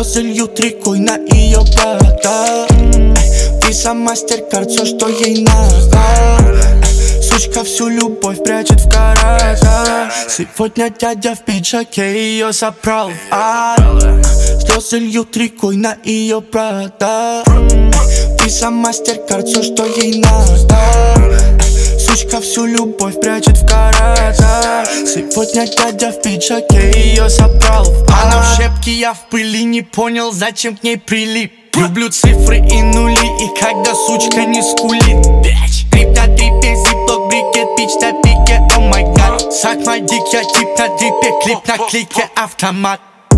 Слезы льют рекой на ее провода. Виза, MasterCard, все, что ей надо. Сучка всю любовь прячет в каратах. Сегодня дядя в пиджаке ее забрал в ад. Слезы льют рекой на ее провода. Виза, MasterCard, все, что ей надо. Сучка всю любовь прячет в каратах. Сегодня дядя в пиджаке ее забрал в ад. Она в щепке, я в пыли, не понял, зачем к ней прилип. Люблю цифры и нули, и когда сучка не скулит. Трип на трипе, зиплок, брикет, пич на пике, о май гад. Suck my dick, я тип на дрипе, клип на клике, автомат.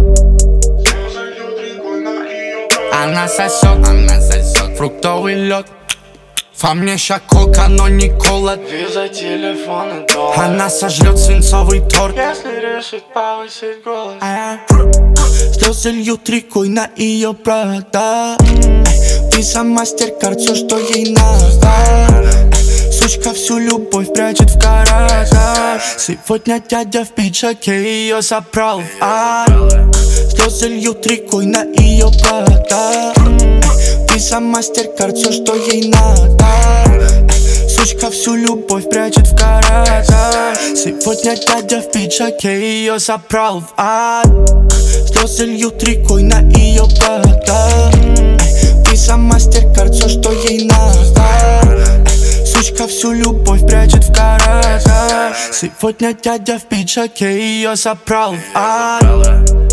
Она сосет, фруктовый лед. Во мне ща кока, но не кола. Виза, телефон и доллар. Она сожрет свинцовый торт, если решит повысить голос. Слезы льют рекой на ее провода. Виза, MasterCard, все, что ей надо. Сучка всю любовь прячет в каратах. Сегодня дядя в пиджаке ее забрал в ад. Слезы льют рекой на ее провода. Виза, MasterCard, все, что ей надо. Сучка всю любовь прячет в каратах. Сегодня дядя в пиджаке ее забрал в ад. Слезы льют рекой на ее провода. Виза, MasterCard, все, что ей надо. Сучка всю любовь прячет в каратах. Сегодня дядя в пиджаке ее забрал в ад.